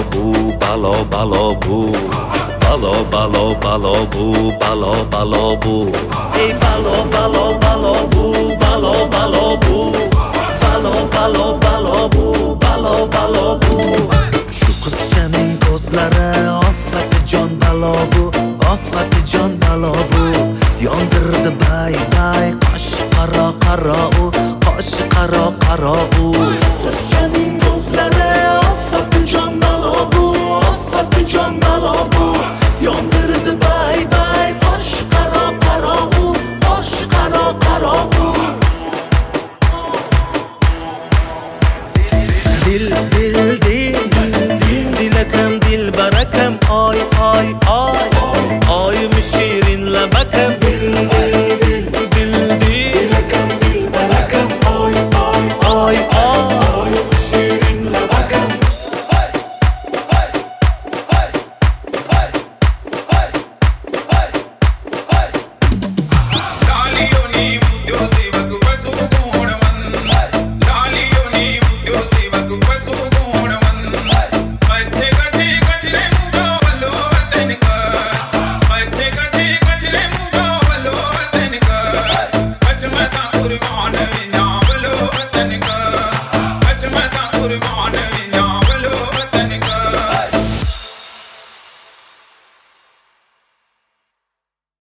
بو بلا بلا بو بلا بلا بلا بو بلا بلا بو ای بلا بلا بلا بو بلا بلا بو balo balo balo bu balo balo bu shu qizchaning ko'zlari ofatijon balo bu ofatijon balo bu yondirdi bay bay qosh qaro qaro u qosh qaro qaro u shu qizchaning ko'zlari